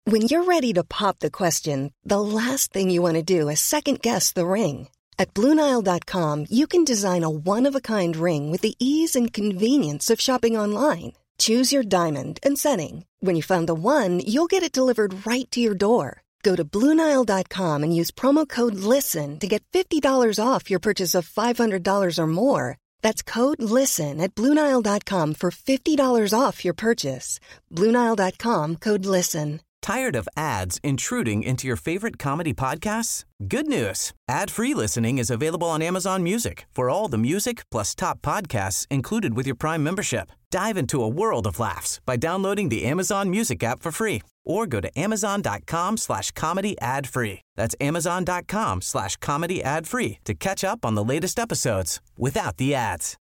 When you're ready to pop the question, the last thing you want to do is second-guess the ring. At BlueNile.com, you can design a one-of-a-kind ring with the ease and convenience of shopping online. Choose your diamond and setting. When you find the one, you'll get it delivered right to your door. Go to BlueNile.com and use promo code LISTEN to get $50 off your purchase of $500 or more. That's code LISTEN at BlueNile.com for $50 off your purchase. BlueNile.com, code LISTEN. Tired of ads intruding into your favorite comedy podcasts? Good news. Ad-free listening is available on Amazon Music for all the music plus top podcasts included with your Prime membership. Dive into a world of laughs by downloading the Amazon Music app for free or go to amazon.com/comedy ad-free. That's amazon.com/comedy ad-free to catch up on the latest episodes without the ads.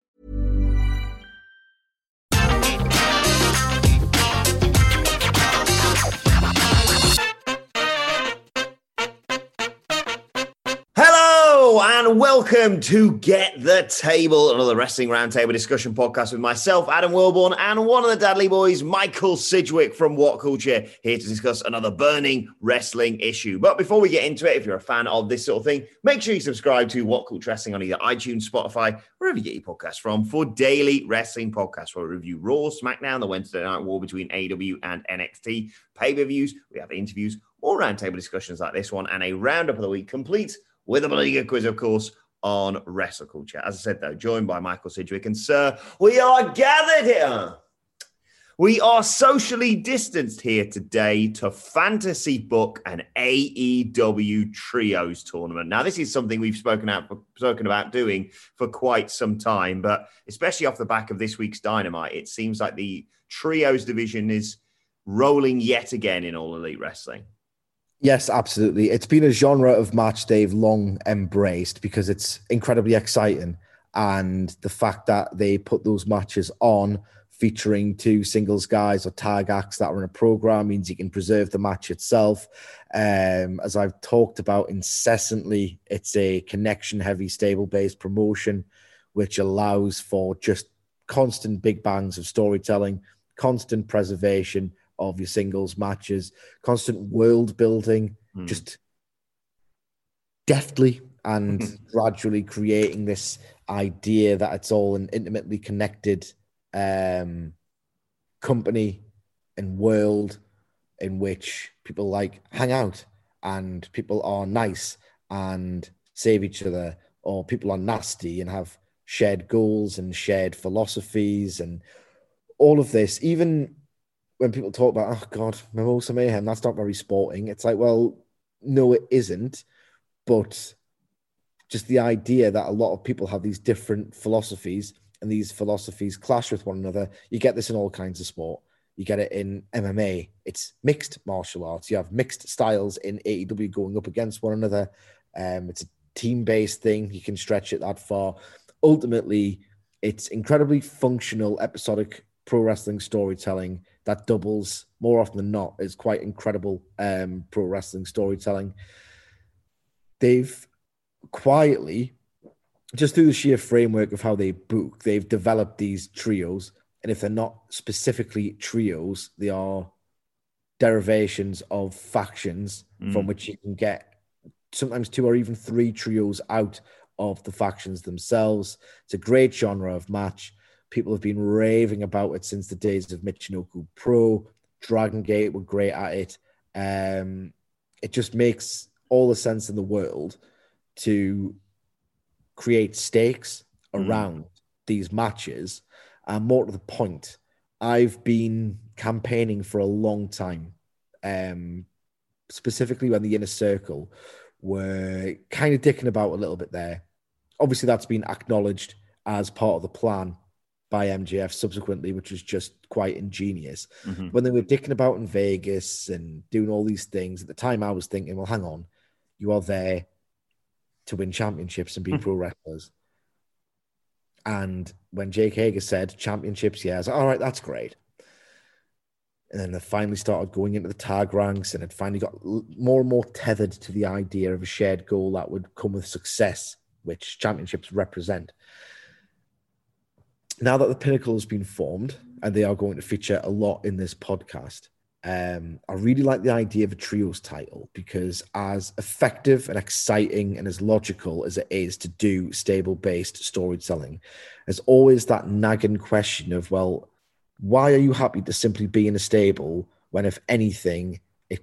Hello and welcome to Get the Table, another Wrestling Roundtable discussion podcast with myself, Adam Wilborn, and one of the Dudley boys, Michael Sidgwick from What Culture, here to discuss another burning wrestling issue. But before we get into it, if you're a fan of this sort of thing, make sure you subscribe to What Culture Wrestling on either iTunes, Spotify, wherever you get your podcasts from, for daily wrestling podcasts where we review Raw, SmackDown, the Wednesday Night War between AEW and NXT, pay-per-views, we have interviews, more roundtable discussions like this one, and a roundup of the week complete with a bloody good quiz, of course, on wrestle culture. As I said, though, joined by Michael Sidgwick. And, sir, we are gathered here. We are socially distanced here today to fantasy book an AEW Trios tournament. Now, this is something we've spoken about doing for quite some time, but especially off the back of this week's Dynamite, it seems like the Trios division is rolling yet again in All Elite Wrestling. Yes, absolutely. It's been a genre of match they've long embraced because it's incredibly exciting. And the fact that they put those matches on featuring two singles guys or tag acts that are in a program means you can preserve the match itself. As I've talked about incessantly, it's a connection-heavy, stable-based promotion, which allows for just constant big bangs of storytelling, constant preservation of your singles matches, constant world building, just deftly and gradually creating this idea that it's all an intimately connected company and world in which people like hang out and people are nice and save each other, or people are nasty and have shared goals and shared philosophies and all of this. Even when people talk about, oh God, Mimosa Mayhem, that's not very sporting. It's like, well, no, it isn't. But just the idea that a lot of people have these different philosophies and these philosophies clash with one another. You get this in all kinds of sport. You get it in MMA. It's mixed martial arts. You have mixed styles in AEW going up against one another. It's a team-based thing. You can stretch it that far. Ultimately, it's incredibly functional, episodic pro wrestling storytelling that doubles more often than not is quite incredible pro wrestling storytelling. They've quietly, just through the sheer framework of how they book, they've developed these trios. And if they're not specifically trios, they are derivations of factions from which you can get sometimes 2 or even 3 trios out of the factions themselves. It's a great genre of match. People have been raving about it since the days of Michinoku Pro. Dragon Gate were great at it. It just makes all the sense in the world to create stakes around these matches. And more to the point, I've been campaigning for a long time, specifically when the Inner Circle were kind of dicking about a little bit there. Obviously, that's been acknowledged as part of the plan by MJF subsequently, which was just quite ingenious. When they were dicking about in Vegas and doing all these things, at the time I was thinking, well, hang on, you are there to win championships and be pro wrestlers. And when Jake Hager said championships, yeah, I was like, all right, that's great. And then they finally started going into the tag ranks, and it finally got more and more tethered to the idea of a shared goal that would come with success, which championships represent. Now that the Pinnacle has been formed, and they are going to feature a lot in this podcast, I really like the idea of a trios title because as effective and exciting and as logical as it is to do stable-based storytelling, there's always that nagging question of, well, why are you happy to simply be in a stable when, if anything,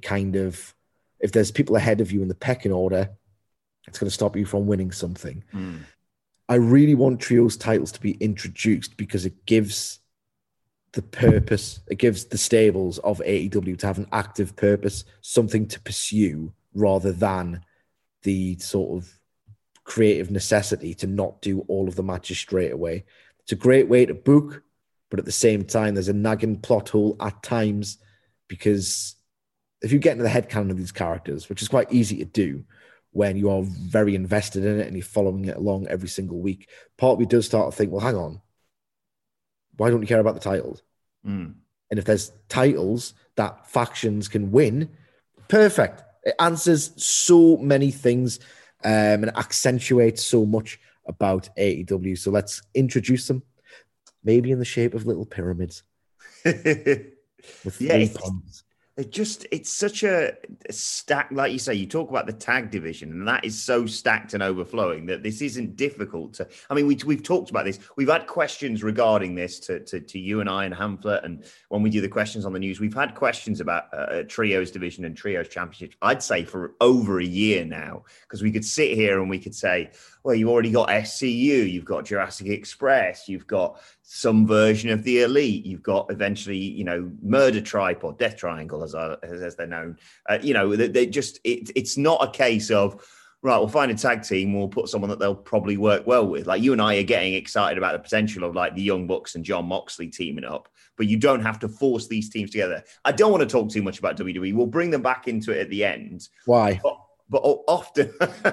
if there's people ahead of you in the pecking order, it's going to stop you from winning something. I really want trios titles to be introduced because it gives the purpose, it gives the stables of AEW to have an active purpose, something to pursue rather than the sort of creative necessity to not do all of the matches straight away. It's a great way to book, but at the same time, there's a nagging plot hole at times because if you get into the headcanon of these characters, which is quite easy to do when you are very invested in it and you're following it along every single week, part of you does start to think, well, hang on, why don't you care about the titles? And if there's titles that factions can win, perfect. It answers so many things and accentuates so much about AEW. So let's introduce them, maybe in the shape of little pyramids with three ponds. It's such a stack, like you say, you talk about the tag division, and that is so stacked and overflowing that this isn't difficult to, I mean, we've talked about this. We've had questions regarding this to you and I and Hamflet, and when we do the questions on the news, we've had questions about trios division and trios championship, I'd say for over a year now, because we could sit here and we could say, well, you've already got SCU, you've got Jurassic Express, you've got some version of the Elite, you've got eventually, Murder Tribe or Death Triangle, as they're known. It's not a case of, right, we'll find a tag team, we'll put someone that they'll probably work well with. Like you and I are getting excited about the potential of like the Young Bucks and Jon Moxley teaming up, but you don't have to force these teams together. I don't want to talk too much about WWE. We'll bring them back into it at the end. Why? But often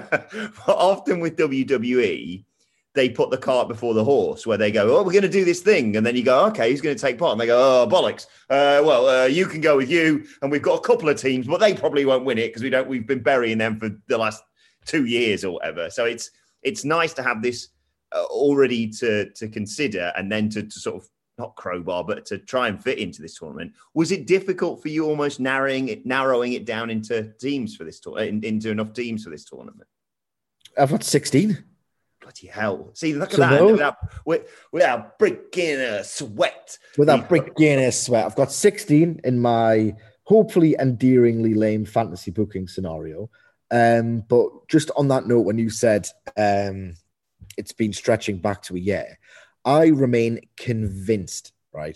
with WWE, they put the cart before the horse where they go, oh, we're going to do this thing. And then you go, okay, who's going to take part? And they go, oh, bollocks. You can go with you. And we've got a couple of teams, but they probably won't win it because we've been burying them for the last 2 years or whatever. So it's nice to have this already to consider and then to sort of not crowbar, but to try and fit into this tournament. Was it difficult for you almost narrowing it down into teams for this tournament, into enough teams for this tournament? I've got 16. Bloody hell. See, look at that. Without breaking a sweat. Without breaking a sweat. I've got 16 in my hopefully endearingly lame fantasy booking scenario. But just on that note, when you said it's been stretching back to a year, I remain convinced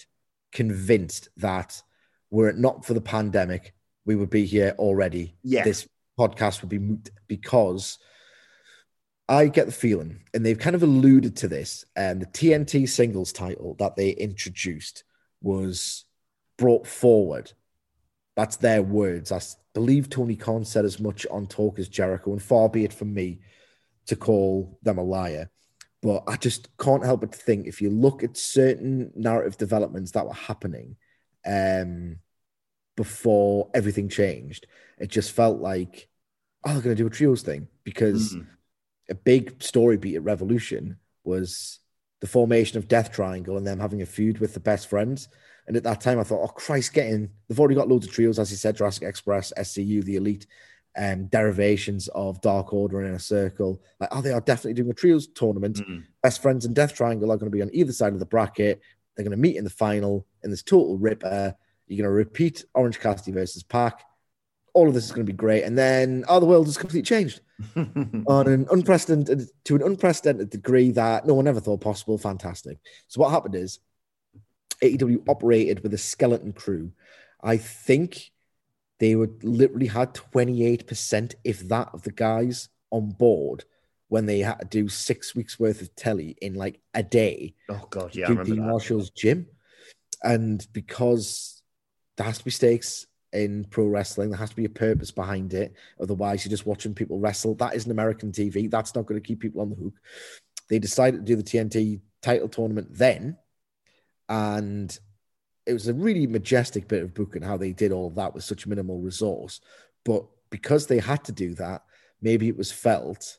that were it not for the pandemic, we would be here already. Yeah. This podcast would be moot because I get the feeling, and they've kind of alluded to this, the TNT singles title that they introduced was brought forward. That's their words. I believe Tony Khan said as much on Talk as Jericho, and far be it from me to call them a liar. But I just can't help but think if you look at certain narrative developments that were happening before everything changed, it just felt like, oh, they're going to do a trios thing because a big story beat at Revolution was the formation of Death Triangle and them having a feud with the Best Friends. And at that time, I thought, oh, Christ, they've already got loads of trios, as you said, Jurassic Express, SCU, the Elite, derivations of Dark Order and Inner Circle. Like, they are definitely doing a trios tournament. Best Friends and Death Triangle are going to be on either side of the bracket. They're going to meet in the final in this total ripper. You're going to repeat Orange Cassidy versus Pac. All of this is going to be great. And then, the world has completely changed to an unprecedented degree that no one ever thought possible. Fantastic. So what happened is AEW operated with a skeleton crew. I think they literally had 28%, if that, of the guys on board when they had to do 6 weeks worth of telly in like a day. Oh God, yeah, I remember that. Marshall's gym. And because there has to be stakes in pro wrestling, there has to be a purpose behind it. Otherwise, you're just watching people wrestle. That isn't American TV. That's not going to keep people on the hook. They decided to do the TNT title tournament then. And it was a really majestic bit of booking how they did all of that with such minimal resource. But because they had to do that, maybe it was felt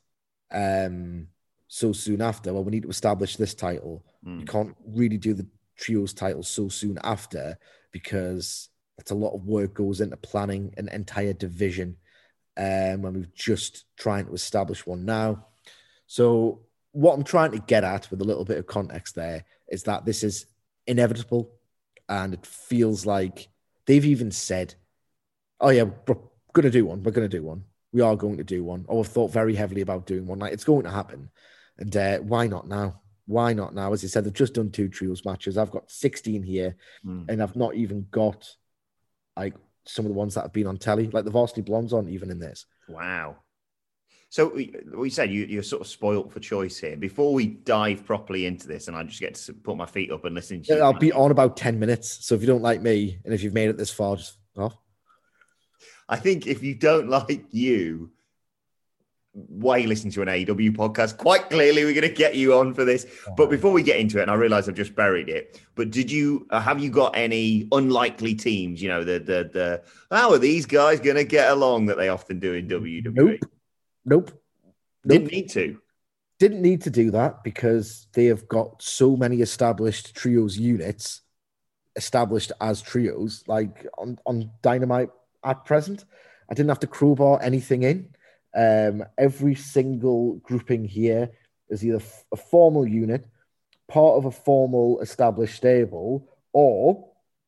so soon after, well, we need to establish this title. You can't really do the trios title so soon after because That's a lot of work goes into planning an entire division when we're just trying to establish one now. So what I'm trying to get at with a little bit of context there is that this is inevitable, and it feels like they've even said, oh yeah, we're going to do one. We're going to do one. We are going to do one. Or we've thought very heavily about doing one. Like, it's going to happen. And why not now? Why not now? As I said, they've just done 2 trios matches. I've got 16 here, and I've not even got like some of the ones that have been on telly. Like the Varsity Blondes aren't even in this. Wow. So we said you're sort of spoilt for choice here. Before we dive properly into this, and I just get to put my feet up and listen to you. I'll be on about 10 minutes. So if you don't like me, and if you've made it this far, just off. I think if you don't like you, why you listen to an AEW podcast? Quite clearly, we're going to get you on for this. But before we get into it, and I realize I've just buried it, but did you have you got any unlikely teams? You know, the how are these guys going to get along that they often do in WWE? Nope. Didn't need to. Didn't need to do that because they have got so many established trios units established as trios, like on Dynamite at present. I didn't have to crowbar anything in. Every single grouping here is either a formal unit, part of a formal established stable, or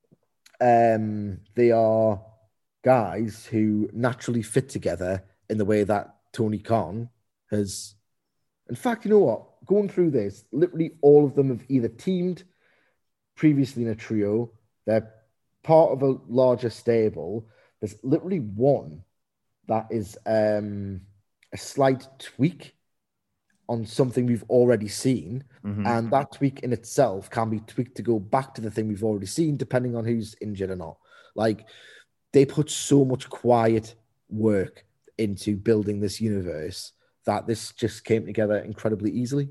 they are guys who naturally fit together in the way that Tony Khan has. In fact, you know what? Going through this, literally all of them have either teamed previously in a trio, they're part of a larger stable. There's literally one that is a slight tweak on something we've already seen. Mm-hmm. And that tweak in itself can be tweaked to go back to the thing we've already seen, depending on who's injured or not. Like, they put so much quiet work into building this universe that this just came together incredibly easily.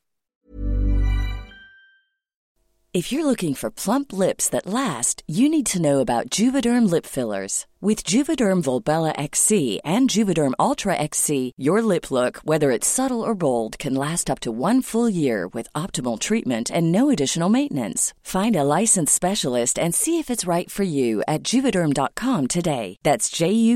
If you're looking for plump lips that last, you need to know about Juvederm lip fillers. With Juvederm Volbella XC and Juvederm Ultra XC, your lip look, whether it's subtle or bold, can last up to 1 full year with optimal treatment and no additional maintenance. Find a licensed specialist and see if it's right for you at Juvederm.com today. That's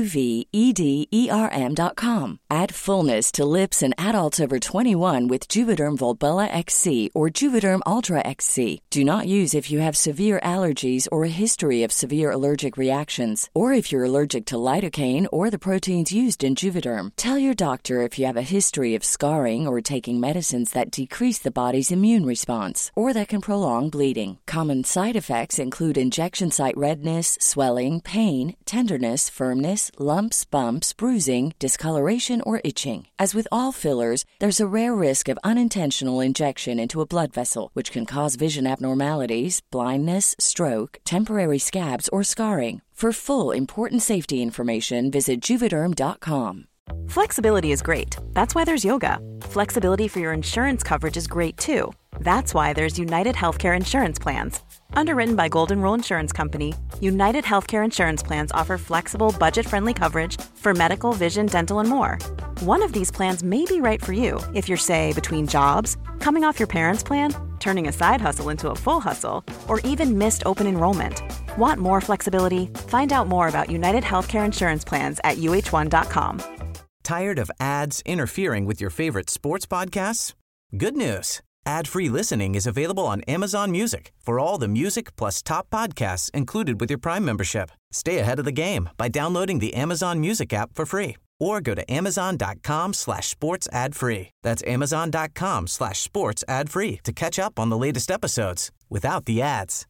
JUVEDERM.com. Add fullness to lips in adults over 21 with Juvederm Volbella XC or Juvederm Ultra XC. Do not use if you have severe allergies or a history of severe allergic reactions, or if you're allergic to lidocaine or the proteins used in Juvederm. Tell your doctor if you have a history of scarring or taking medicines that decrease the body's immune response or that can prolong bleeding. Common side effects include injection site redness, swelling, pain, tenderness, firmness, lumps, bumps, bruising, discoloration, or itching. As with all fillers, there's a rare risk of unintentional injection into a blood vessel, which can cause vision abnormalities, blindness, stroke, temporary scabs, or scarring. For full, important safety information, visit Juvederm.com. Flexibility is great. That's why there's yoga. Flexibility for your insurance coverage is great too. That's why there's United Healthcare Insurance Plans. Underwritten by Golden Rule Insurance Company, United Healthcare Insurance Plans offer flexible, budget-friendly coverage for medical, vision, dental, and more. One of these plans may be right for you if you're, say, between jobs, coming off your parents' plan, turning a side hustle into a full hustle, or even missed open enrollment. Want more flexibility? Find out more about United Healthcare Insurance Plans at UH1.com. Tired of ads interfering with your favorite sports podcasts? Good news. Ad-free listening is available on Amazon Music for all the music plus top podcasts included with your Prime membership. Stay ahead of the game by downloading the Amazon Music app for free or go to amazon.com/sports ad free. That's amazon.com/sports ad free to catch up on the latest episodes without the ads.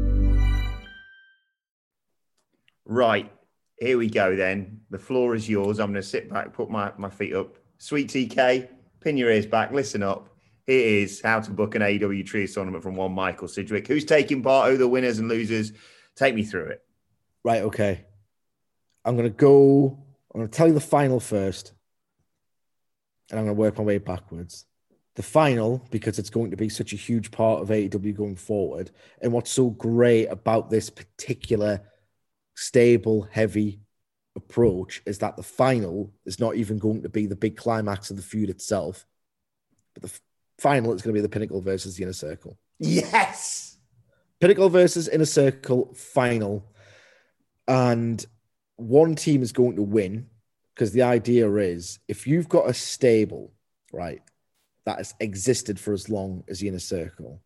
Right. Here we go then. The floor is yours. I'm going to sit back, put my feet up. Sweet TK, pin your ears back, listen up. Here is how to book an AEW Trios tournament from one Michael Sidgwick. Who's taking part? Who are the winners and losers? Take me through it. Right, okay. I'm going to tell you the final first, and I'm going to work my way backwards. The final, because it's going to be such a huge part of AEW going forward, and what's so great about this particular stable, heavy approach is that the final is not even going to be the big climax of the feud itself, but the final is going to be the Pinnacle versus the Inner Circle. Yes! Pinnacle versus Inner Circle final. And one team is going to win because the idea is if you've got a stable, right, that has existed for as long as the Inner Circle,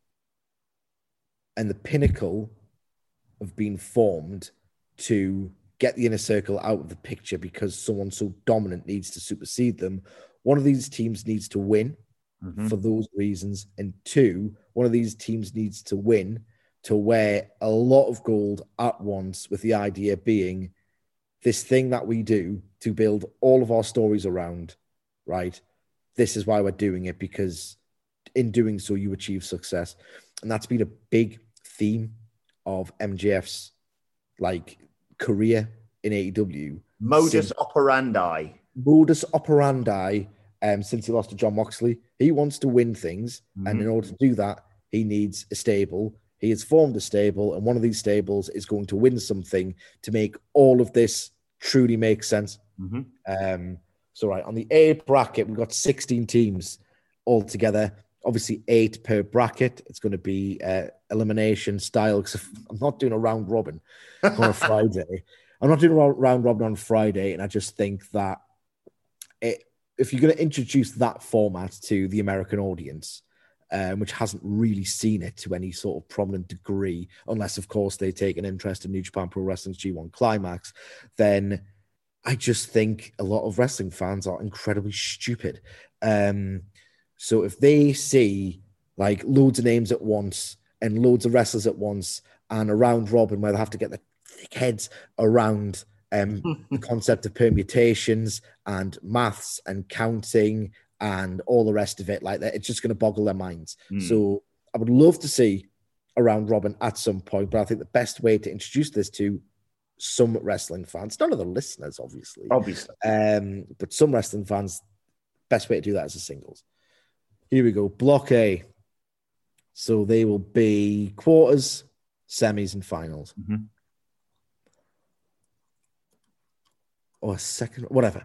and the pinnacle of being formed to get the Inner Circle out of the picture because someone so dominant needs to supersede them, one of these teams needs to win for those reasons. And two, one of these teams needs to win to wear a lot of gold at once, with the idea being this thing that we do to build all of our stories around, right? This is why we're doing it, because in doing so, you achieve success. And that's been a big theme of MJF's like career in AEW. Modus operandi. Modus operandi since he lost to Jon Moxley. He wants to win things. And in order to do that, he needs a stable. He has formed a stable, and one of these stables is going to win something to make all of this truly make sense. So, right, on the A bracket, we've got 16 teams altogether. Obviously, 8 per bracket. It's going to be elimination style, because I'm not doing a round robin on a Friday. I'm not doing a round robin on Friday, and I just think that if you're going to introduce that format to the American audience, which hasn't really seen it to any sort of prominent degree, unless, of course, they take an interest in New Japan Pro Wrestling's G1 Climax, then I just think a lot of wrestling fans are incredibly stupid. So if they see like loads of names at once and loads of wrestlers at once and a round robin where they have to get their thick heads around the concept of permutations and maths and counting and all the rest of it like that, it's just going to boggle their minds. So I would love to see a round robin at some point, but I think the best way to introduce this to some wrestling fans, none of the listeners, obviously, but some wrestling fans, best way to do that is a singles. Here we go. Block A. So they will be quarters, semis, and finals. Or a second, whatever.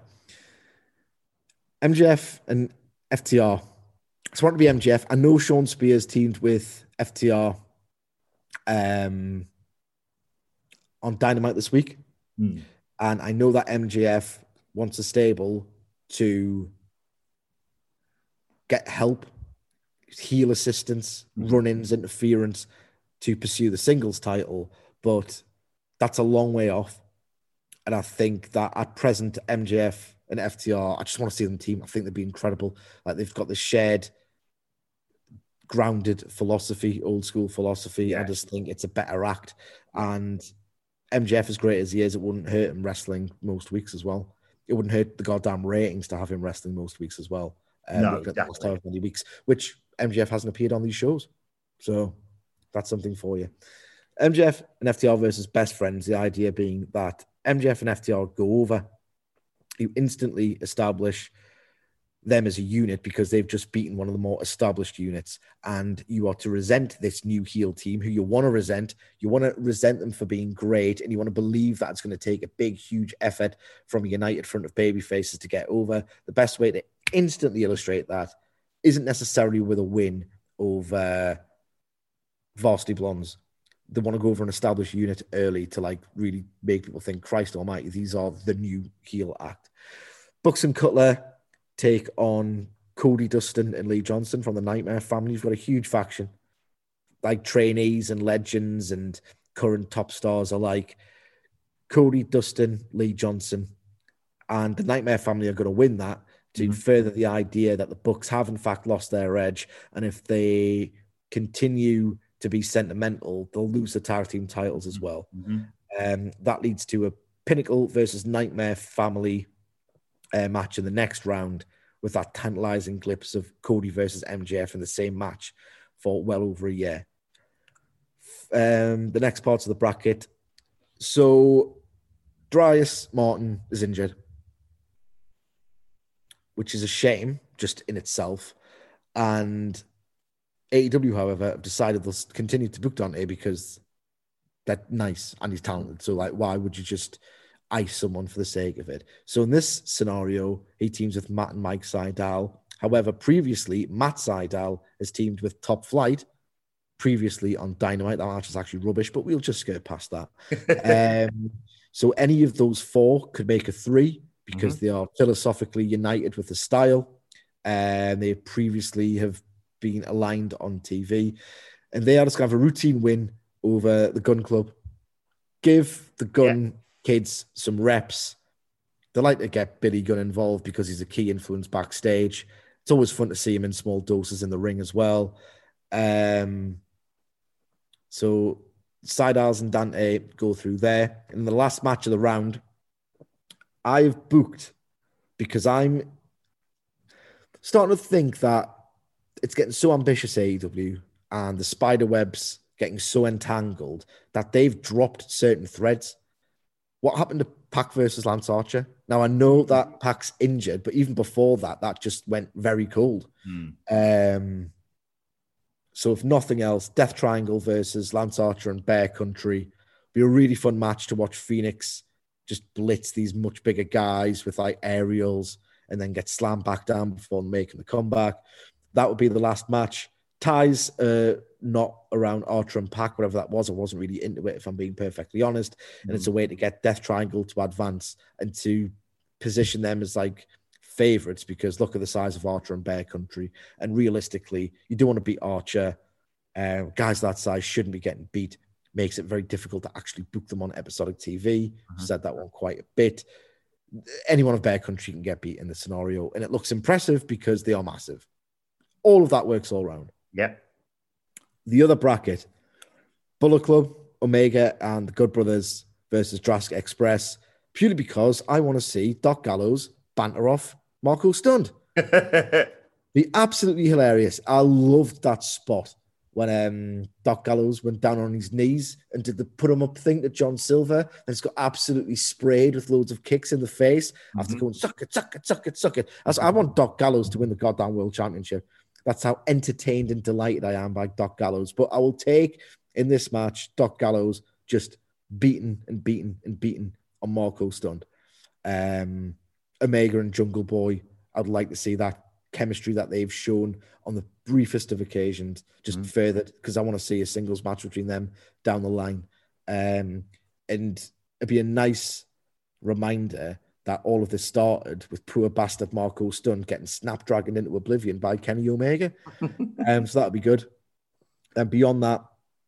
MJF and FTR. It's want to be MJF. I know Sean Spears teamed with FTR on Dynamite this week. And I know that MJF wants a stable to get help, heel assistance, run-ins, interference to pursue the singles title. But that's a long way off. And I think that at present, MJF and FTR, I just want to see them team. I think they'd be incredible. Like, they've got this shared, grounded philosophy, old school philosophy. I just think it's a better act. And MJF, as great as he is, it wouldn't hurt him wrestling most weeks as well. It wouldn't hurt the goddamn ratings to have him wrestling most weeks as well. No, exactly. Many weeks, which MJF hasn't appeared on these shows. So that's something for you. MJF and FTR versus best friends. The idea being that MJF and FTR go over. You instantly establish them as a unit because they've just beaten one of the more established units, and you are to resent this new heel team who you want to resent. You want to resent them for being great, and you want to believe that it's going to take a big, huge effort from a united front of baby faces to get over. The best way to instantly illustrate that isn't necessarily with a win over Varsity Blondes. They want to go over an established unit early to like really make people think, Christ almighty, these are the new heel act. Bucks and Cutler take on Cody Dustin and Lee Johnson from the Nightmare family. You've got a huge faction, like trainees and legends and current top stars alike. Cody Dustin, Lee Johnson, and the Nightmare family are going to win that to further the idea that the Bucks have in fact lost their edge. And if they continue to be sentimental, they'll lose the tag team titles as well. That leads to a Pinnacle versus Nightmare family match in the next round, with that tantalizing glimpse of Cody versus MJF in the same match for well over a year. The next parts of the bracket. So Darius Martin is injured, which is a shame just in itself. And AEW, however, have decided they'll continue to book Dante because they're nice and he's talented. So, like, why would you just ice someone for the sake of it? So in this scenario, he teams with Matt and Mike Sydal. However, previously, Matt Sydal has teamed with Top Flight, previously on Dynamite. That match is actually rubbish, but we'll just skirt past that. So any of those four could make a three because they are philosophically united with the style. And they previously have been aligned on TV. And they are just going to have a routine win over the Gun Club. Give the Gun kids some reps. They like to get Billy Gunn involved because he's a key influence backstage. It's always fun to see him in small doses in the ring as well. So Sydals and Dante go through there. In the last match of the round, I've booked because I'm starting to think that it's getting so ambitious, AEW, and the spider webs getting so entangled that they've dropped certain threads. What happened to Pac versus Lance Archer? Now, I know that Pac's injured, but even before that, that just went very cold. So if nothing else, Death Triangle versus Lance Archer and Bear Country be a really fun match to watch. Phoenix just blitz these much bigger guys with like aerials and then get slammed back down before making the comeback. That would be the last match. Ties not around Archer and Pac, whatever that was. I wasn't really into it, if I'm being perfectly honest. And it's a way to get Death Triangle to advance and to position them as like favorites, because look at the size of Archer and Bear Country. And realistically, you do want to beat Archer. Guys that size shouldn't be getting beat. Makes it very difficult to actually book them on episodic TV. Said that one quite a bit. Anyone of Bear Country can get beat in this scenario, and it looks impressive because they are massive. All of that works all around. Yeah. The other bracket, Bullet Club, Omega, and the Good Brothers versus Jurassic Express, purely because I want to see Doc Gallows banter off Marco Stunt. Be absolutely hilarious. I loved that spot when Doc Gallows went down on his knees and did the put him up thing to John Silver, and it's got absolutely sprayed with loads of kicks in the face after going, suck it, suck it, suck it, suck it. I want Doc Gallows to win the goddamn World Championship. That's how entertained and delighted I am by Doc Gallows. But I will take, in this match, Doc Gallows just beaten and beaten and beaten on Marco Stunt. Omega and Jungle Boy, I'd like to see that chemistry that they've shown on the briefest of occasions just furthered, because I want to see a singles match between them down the line. And it'd be a nice reminder that all of this started with poor bastard Marco Stunt getting snapdragoned into oblivion by Kenny Omega. So that'd be good. And beyond that,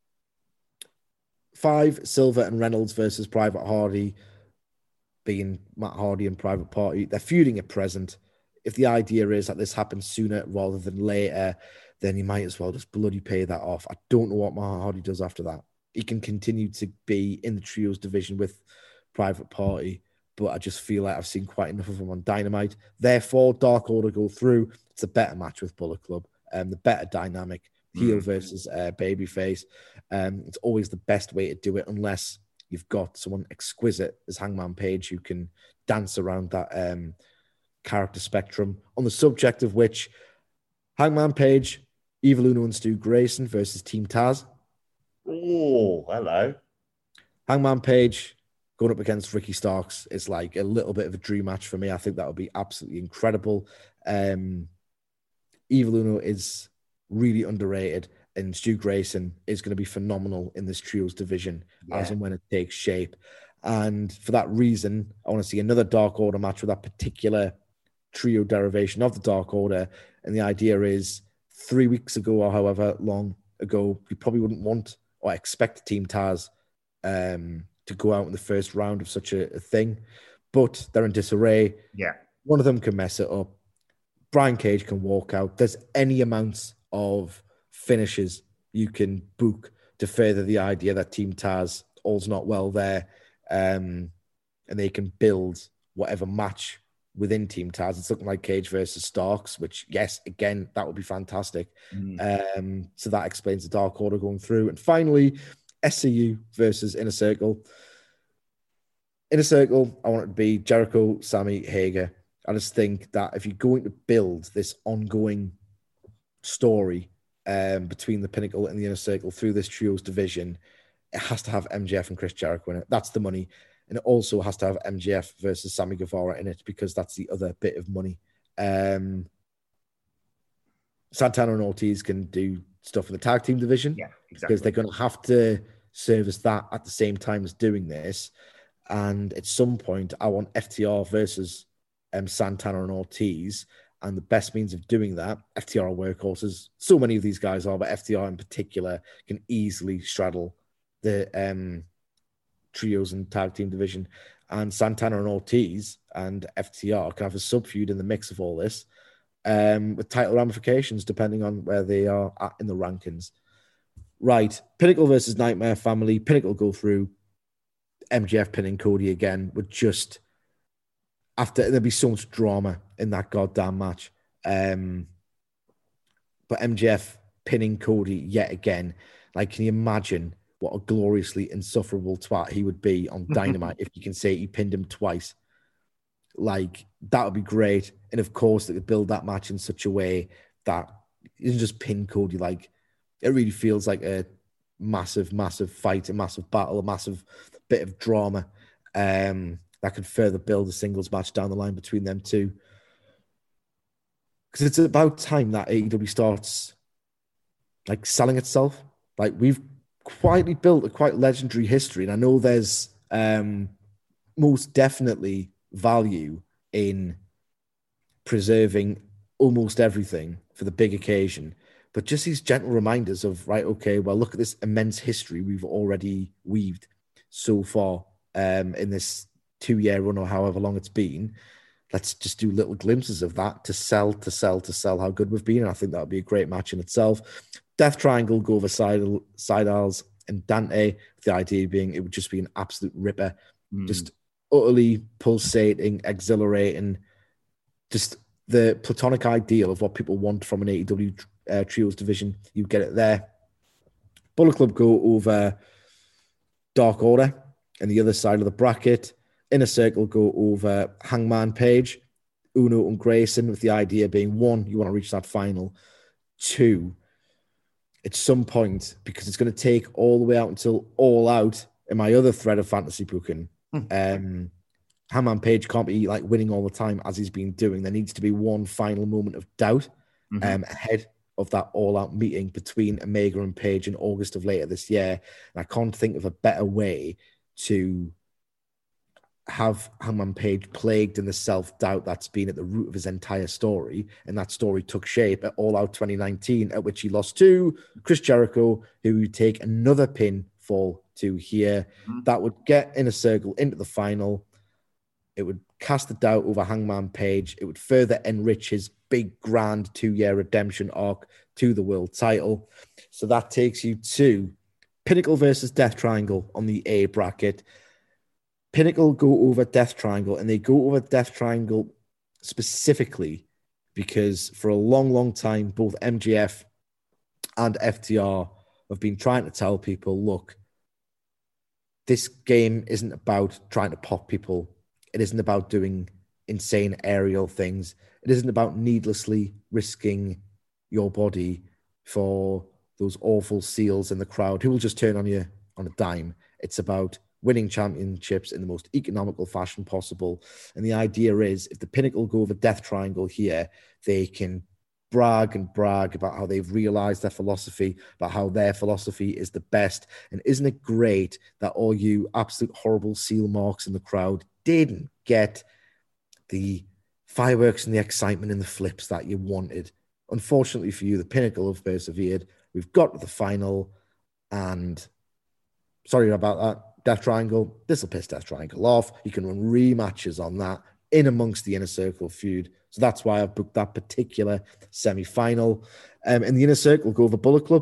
5, Silver and Reynolds versus Private Hardy, being Matt Hardy and Private Party. They're feuding at present. If the idea is that this happens sooner rather than later, then you might as well just bloody pay that off. I don't know what Matt Hardy does after that. He can continue to be in the trios division with Private Party, but I just feel like I've seen quite enough of him on Dynamite. Therefore, Dark Order go through. It's a better match with Bullet Club. The better dynamic, heel versus babyface. It's always the best way to do it, unless you've got someone exquisite as Hangman Page who can dance around that character spectrum. On the subject of which, Hangman Page, Evil Uno and Stu Grayson versus Team Taz. Oh, hello. Hangman Page going up against Ricky Starks is like a little bit of a dream match for me. I think that would be absolutely incredible. Evil Uno is really underrated, and Stu Grayson is going to be phenomenal in this trios division as and when it takes shape. And for that reason, I want to see another Dark Order match with that particular trio derivation of the Dark Order. And the idea is 3 weeks ago, or however long ago, you probably wouldn't want or expect Team Taz to go out in the first round of such a thing, but they're in disarray. Yeah. One of them can mess it up. Brian Cage can walk out. There's any amounts of finishes you can book to further the idea that Team Taz, all's not well there, and they can build whatever match within Team Taz. It's looking like Cage versus Starks, which, yes, again, that would be fantastic. So that explains the Dark Order going through. And finally, SCU versus Inner Circle. Inner Circle, I want it to be Jericho, Sammy, Hager. I just think that if you're going to build this ongoing story between the Pinnacle and the Inner Circle through this trios division, it has to have MJF and Chris Jericho in it. That's the money. And it also has to have MJF versus Sammy Guevara in it, because that's the other bit of money. Santana and Ortiz can do stuff in the tag team division, exactly, because they're going to have to service that at the same time as doing this. And at some point, I want FTR versus Santana and Ortiz. And the best means of doing that, FTR are workhorses. So many of these guys are, but FTR in particular can easily straddle the trios and tag team division. And Santana and Ortiz and FTR can have a sub-feud in the mix of all this with title ramifications depending on where they are at in the rankings. Right, Pinnacle versus Nightmare Family. Pinnacle go through. MJF pinning Cody again would just... there'd be so much drama in that goddamn match. But MJF pinning Cody yet again. Like, can you imagine what a gloriously insufferable twat he would be on Dynamite if you can say he pinned him twice? Like, that would be great. And of course, they could build that match in such a way that you doesn't just pin Cody. Like, it really feels like a massive, massive fight, a massive battle, a massive bit of drama that could further build a singles match down the line between them two. Because it's about time that AEW starts like selling itself. Like, we've quietly built a quite legendary history, and I know there's most definitely value in preserving almost everything for the big occasion, but just these gentle reminders of, right, okay, well, look at this immense history we've already weaved so far in this 2-year run or however long it's been. Let's just do little glimpses of that to sell how good we've been. And I think that would be a great match in itself. Death Triangle go over Sydals and Dante, the idea being it would just be an absolute ripper. Just utterly pulsating, exhilarating, just the platonic ideal of what people want from an AEW Trios division. You get it there. Bullet Club go over Dark Order and the other side of the bracket. Inner Circle go over Hangman Page, Uno and Grayson, with the idea being, 1, you want to reach that final. 2, at some point, because it's going to take all the way out until All Out in my other thread of fantasy booking, Hangman Page can't be like winning all the time as he's been doing. There needs to be one final moment of doubt ahead of that all-out meeting between Omega and Page in August of later this year. And I can't think of a better way to have Hangman Page plagued in the self-doubt that's been at the root of his entire story. And that story took shape at All Out 2019, at which he lost to Chris Jericho, who would take another pinfall to here. That would get Inner Circle into the final. It would cast the doubt over Hangman Page. It would further enrich his big, grand 2-year redemption arc to the world title. So that takes you to Pinnacle versus Death Triangle on the A bracket. Pinnacle go over Death Triangle, and they go over Death Triangle specifically because for a long, long time, both MJF and FTR have been trying to tell people, look, this game isn't about trying to pop people. It isn't about doing insane aerial things. It isn't about needlessly risking your body for those awful seals in the crowd who will just turn on you on a dime. It's about winning championships in the most economical fashion possible. And the idea is, if the Pinnacle go over Death Triangle here, they can brag about how they've realized their philosophy, about how their philosophy is the best. And isn't it great that all you absolute horrible seal marks in the crowd didn't get the fireworks and the excitement and the flips that you wanted? Unfortunately for you, the Pinnacle have persevered. We've got to the final, and sorry about that, Death Triangle. This will piss Death Triangle off. You can run rematches on that in amongst the Inner Circle feud. So that's why I've booked that particular semi-final. And the Inner Circle go over Bullet Club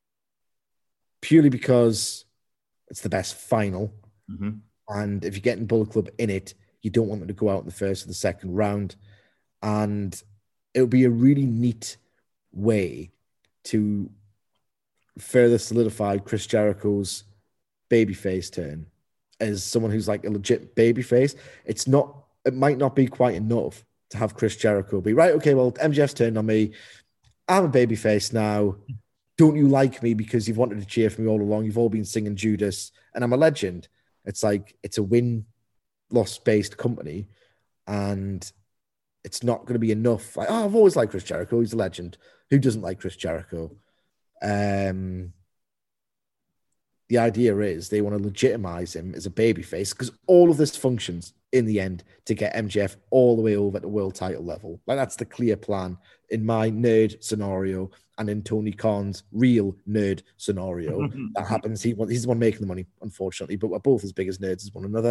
purely because it's the best final. And if you're getting Bullet Club in it, you don't want them to go out in the first or the second round. And it would be a really neat way to further solidify Chris Jericho's babyface turn as someone who's like a legit babyface. It might not be quite enough to have Chris Jericho be, right, okay, well, MJF's turned on me. I'm a babyface now. Don't you like me because you've wanted to cheer for me all along? You've all been singing Judas, and I'm a legend. It's like, it's a win-loss based company, and it's not going to be enough. Like, I've always liked Chris Jericho. He's a legend. Who doesn't like Chris Jericho? the idea is they want to legitimize him as a babyface because all of this functions in the end to get MJF all the way over to world title level. Like that's the clear plan in my nerd scenario and in Tony Khan's real nerd scenario. That happens. He's the one making the money, unfortunately, but we're both as big as nerds as one another.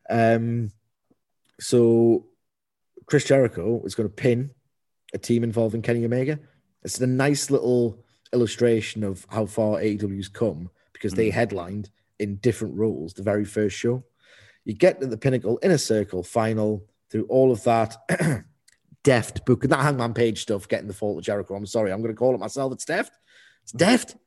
So Chris Jericho is going to pin a team involving Kenny Omega. It's a nice little illustration of how far AEW's come because they headlined in different roles the very first show. You get to the Pinnacle Inner Circle final through all of that deft booking, that Hangman Page stuff, getting the fall of Jericho. I'm sorry, I'm going to call it myself. It's deft. It's deft.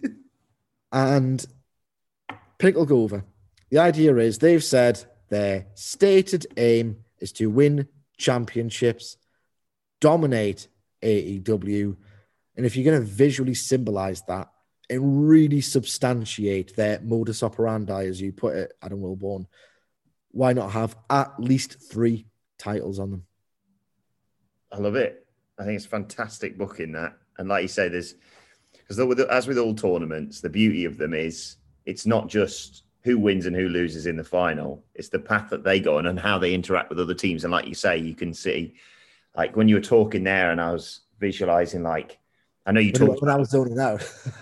And Pinnacle go over. The idea is they've said their stated aim is to win championships, dominate AEW. And if you're going to visually symbolize that and really substantiate their modus operandi, as you put it, Adam Wilborn, why not have at least 3 titles on them? I love it. I think it's fantastic booking that. And like you say, as with all tournaments, the beauty of them is it's not just who wins and who loses in the final. It's the path that they go on and how they interact with other teams. And like you say, you can see, like when you were talking there and I was visualizing, like, I know you talked when I was zoning out.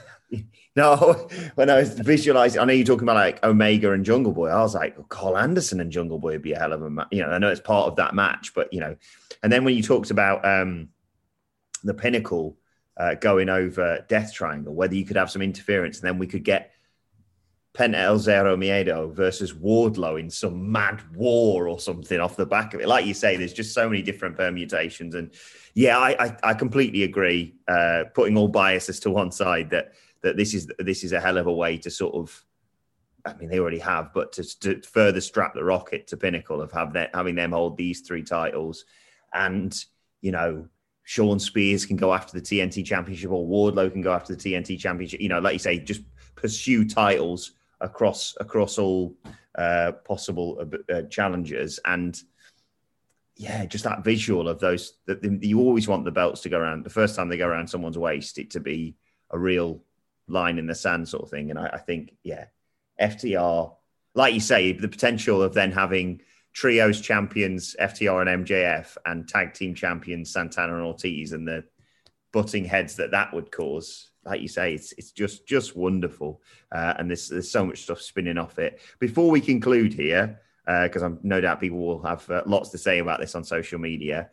No, when I was visualizing, I know you're talking about like Omega and Jungle Boy. I was like, Carl Anderson and Jungle Boy would be a hell of a match. I know it's part of that match, but and then when you talked about the Pinnacle going over Death Triangle, whether you could have some interference, and then we could get Penta El Zero Miedo versus Wardlow in some mad war or something off the back of it. Like you say, there's just so many different permutations. And yeah, I completely agree, putting all biases to one side, that this is a hell of a way to sort of, I mean, they already have, but to further strap the rocket to Pinnacle of having them hold these 3 titles. And, Sean Spears can go after the TNT Championship, or Wardlow can go after the TNT Championship. Like you say, just pursue titles across all possible challengers. And yeah, just that visual of those, that you always want the belts to go around. The first time they go around someone's waist, it to be a real line in the sand sort of thing. And I think, yeah, FTR, like you say, the potential of then having trios champions, FTR and MJF, and tag team champions, Santana and Ortiz, and the butting heads that would cause, like you say, it's just wonderful. And there's so much stuff spinning off it. Before we conclude here, because I'm no doubt people will have lots to say about this on social media,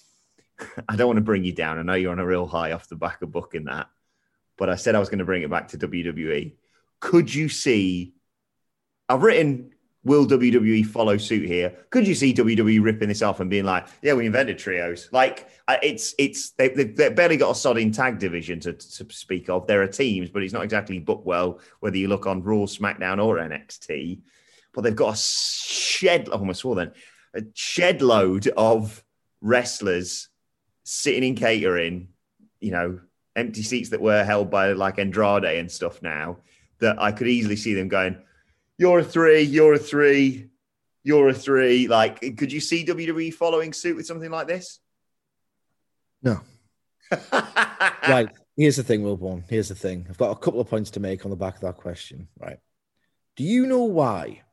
I don't want to bring you down. I know you're on a real high off the back of booking that, but I said I was going to bring it back to WWE. Could you see, I've written, will WWE follow suit here? Could you see WWE ripping this off and being like, yeah, we invented trios? Like, they've barely got a sodding tag division to speak of. There are teams, but it's not exactly booked well, whether you look on Raw, SmackDown, or NXT. But they've got a shed load of wrestlers sitting in catering, empty seats that were held by like Andrade and stuff now, that I could easily see them going, you're a 3, you're a 3, you're a 3. Like, could you see WWE following suit with something like this? No. Right. Here's the thing, Wilborn. Here's the thing. I've got a couple of points to make on the back of that question. Right. Do you know why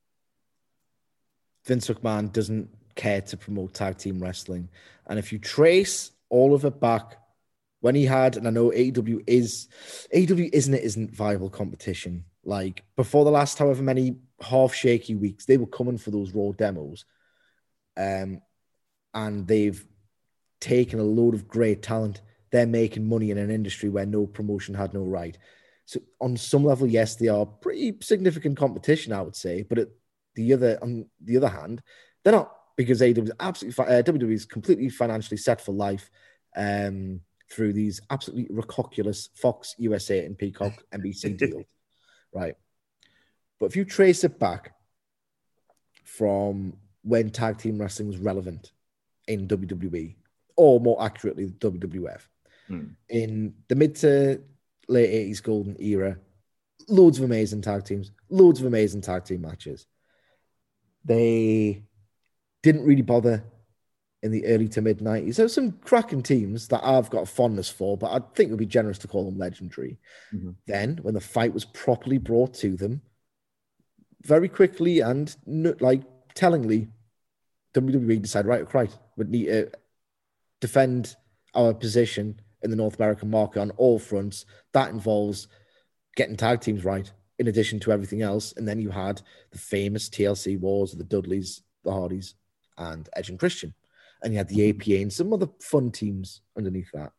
Vince McMahon doesn't care to promote tag team wrestling? And if you trace all of it back when he had, and I know AEW isn't viable competition. Like, before the last however many half shaky weeks, they were coming for those Raw demos. And they've taken a load of great talent. They're making money in an industry where no promotion had no right. So on some level, yes, they are pretty significant competition, I would say. But on the other hand, they're not, because WWE is completely financially set for life through these absolutely ridiculous Fox, USA, and Peacock NBC deals. Right. But if you trace it back from when tag team wrestling was relevant in WWE, or more accurately, the WWF, in the mid to late 80s golden era, loads of amazing tag teams, loads of amazing tag team matches. They didn't really bother in the early to mid 90s. There were some cracking teams that I've got a fondness for, but I think it would be generous to call them legendary. Mm-hmm. Then, when the fight was properly brought to them, very quickly and tellingly, WWE decided, right, we need to defend our position in the North American market on all fronts. That involves getting tag teams right, in addition to everything else. And then you had the famous TLC wars of the Dudleys, the Hardys, and Edge and Christian. And you had the APA and some other fun teams underneath that.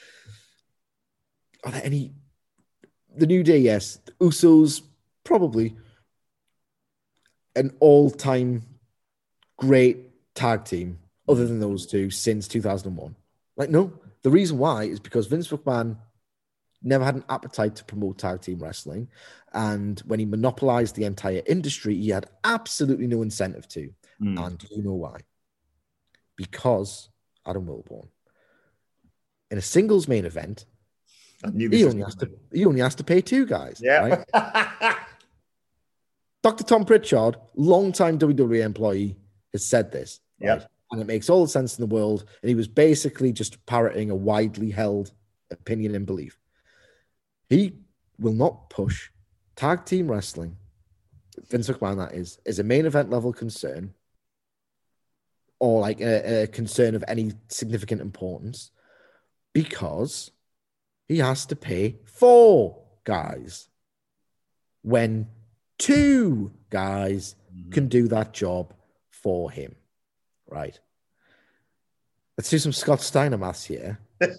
Are there any? The New Day, yes. The Usos, probably an all-time great tag team, other than those two, since 2001. No. The reason why is because Vince McMahon never had an appetite to promote tag team wrestling. And when he monopolized the entire industry, he had absolutely no incentive to. And do you know why? Because Adam Wilborn, in a singles main event, he only has to pay two guys. Yeah. Right? Dr. Tom Pritchard, longtime WWE employee, has said this. Right? And it makes all the sense in the world. And he was basically just parroting a widely held opinion and belief. He will not push tag team wrestling, Vince McMahon that is a main event level concern, or like a concern of any significant importance, because he has to pay 4 guys when 2 guys can do that job for him. Right. Let's do some Scott Steiner maths here.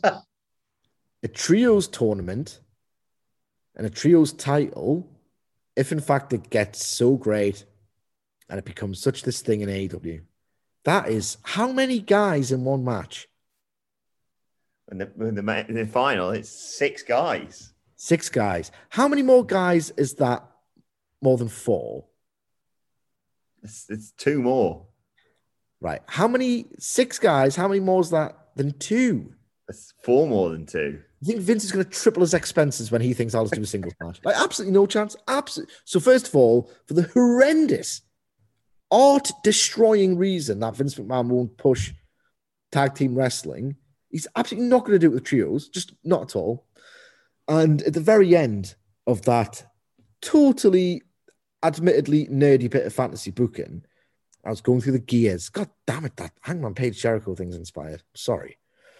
A trios tournament and a trios title, if in fact it gets so great and it becomes such this thing in AEW, that is how many guys in one match? In the final, it's 6 guys. 6 guys. How many more guys is that more than 4? It's 2 more. Right. 6 guys, how many more is that than 2? That's 4 more than 2. I think Vince is going to triple his expenses when he thinks I'll just do a singles match. Absolutely no chance. Absolutely. So first of all, for the horrendous, art-destroying reason that Vince McMahon won't push tag team wrestling, he's absolutely not going to do it with trios, just not at all. And at the very end of that totally, admittedly nerdy bit of fantasy booking, I was going through the gears. God damn it, that Hangman Page Jericho thing's inspired. Sorry.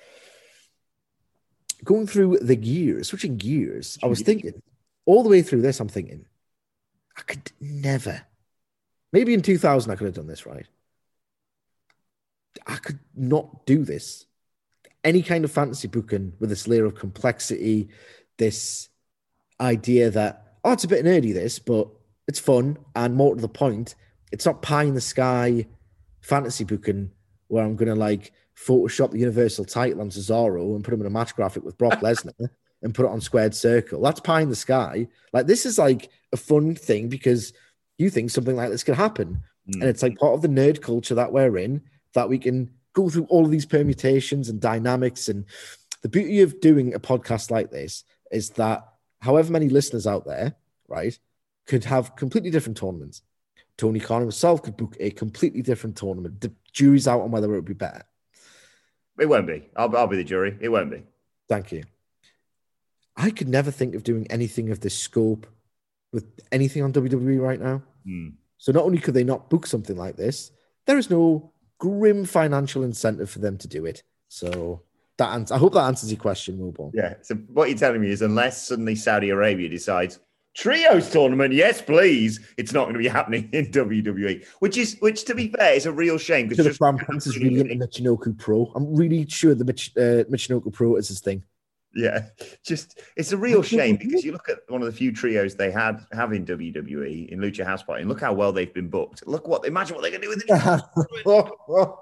Going through the gears, switching gears, I was thinking, all the way through this, I'm thinking, I could never, maybe in 2000 I could have done this, right? I could not do this. Any kind of fantasy booking with this layer of complexity, this idea that, it's a bit nerdy, this, but it's fun, and more to the point, it's not pie in the sky fantasy booking where I'm going to Photoshop the Universal title on Cesaro and put him in a match graphic with Brock Lesnar and put it on Squared Circle. That's pie in the sky. This is a fun thing because you think something like this could happen. And it's part of the nerd culture that we're in, that we can go through all of these permutations and dynamics. And the beauty of doing a podcast like this is that however many listeners out there, right, could have completely different tournaments. Tony Khan himself could book a completely different tournament. The jury's out on whether it would be better. It won't be. I'll be the jury. It won't be. Thank you. I could never think of doing anything of this scope with anything on WWE right now. So not only could they not book something like this, there is no grim financial incentive for them to do it. So I hope that answers your question, Wilborn. Yeah. So what you're telling me is unless suddenly Saudi Arabia decides trios tournament, yes, please, it's not going to be happening in WWE, which to be fair is a real shame. Because the Crown Prince is really into Michinoku Pro. I'm really sure the Michinoku Pro is his thing. Yeah, it's a real shame because you look at one of the few trios they have in WWE in Lucha House Party, and look how well they've been booked. Imagine what they can do with the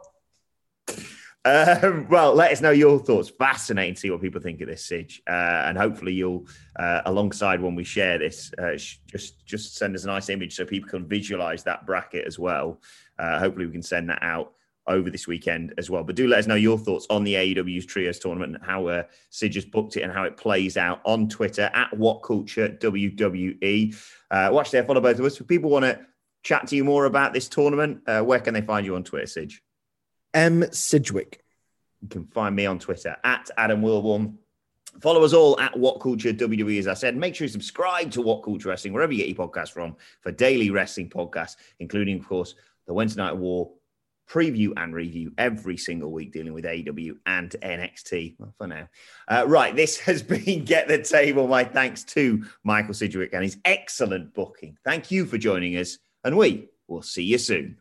well, let us know your thoughts. Fascinating to see what people think of this, Sige. And hopefully you'll, alongside when we share this, just send us a nice image so people can visualize that bracket as well. Hopefully we can send that out over this weekend as well. But do let us know your thoughts on the AEW's Trios tournament and how Sige has booked it and how it plays out on Twitter at WhatCultureWWE. Watch there, follow both of us. If people want to chat to you more about this tournament, where can they find you on Twitter, Sige? M. Sidgwick. You can find me on Twitter at Adam Wilborn. Follow us all at What Culture WWE, as I said. Make sure you subscribe to What Culture Wrestling, wherever you get your podcasts from, for daily wrestling podcasts, including, of course, the Wednesday Night War preview and review every single week, dealing with AEW and NXT. Well, for now. Right, this has been Get the Table. My thanks to Michael Sidgwick and his excellent booking. Thank you for joining us, and we will see you soon.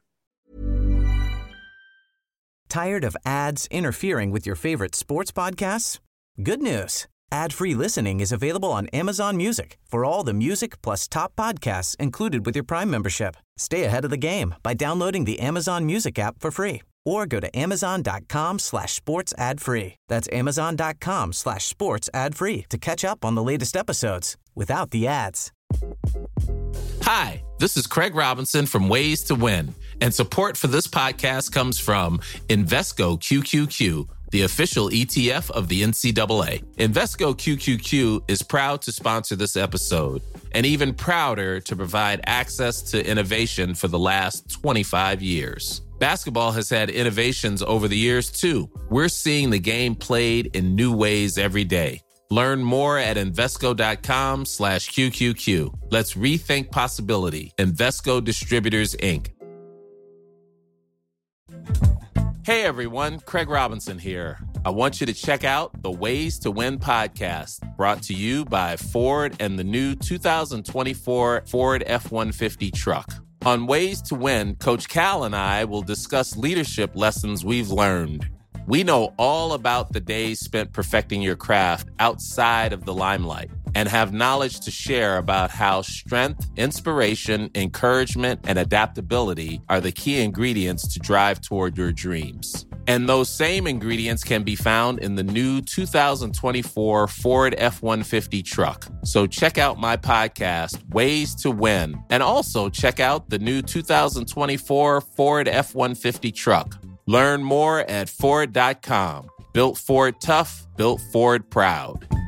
Tired of ads interfering with your favorite sports podcasts? Good news. Ad-free listening is available on Amazon Music for all the music plus top podcasts included with your Prime membership. Stay ahead of the game by downloading the Amazon Music app for free or go to amazon.com/sports ad free. That's amazon.com/sports ad free to catch up on the latest episodes without the ads. Hi, this is Craig Robinson from Ways to Win, and support for this podcast comes from Invesco QQQ, the official ETF of the NCAA. Invesco QQQ is proud to sponsor this episode, and even prouder to provide access to innovation for the last 25 years. Basketball has had innovations over the years, too. We're seeing the game played in new ways every day. Learn more at Invesco.com/QQQ. Let's rethink possibility. Invesco Distributors, Inc. Hey everyone, Craig Robinson here. I want you to check out the Ways to Win podcast, brought to you by Ford and the new 2024 Ford F-150 truck. On Ways to Win, Coach Cal and I will discuss leadership lessons we've learned. We know all about the days spent perfecting your craft outside of the limelight and have knowledge to share about how strength, inspiration, encouragement, and adaptability are the key ingredients to drive toward your dreams. And those same ingredients can be found in the new 2024 Ford F-150 truck. So check out my podcast, Ways to Win, and also check out the new 2024 Ford F-150 truck. Learn more at Ford.com. Built Ford tough, built Ford proud.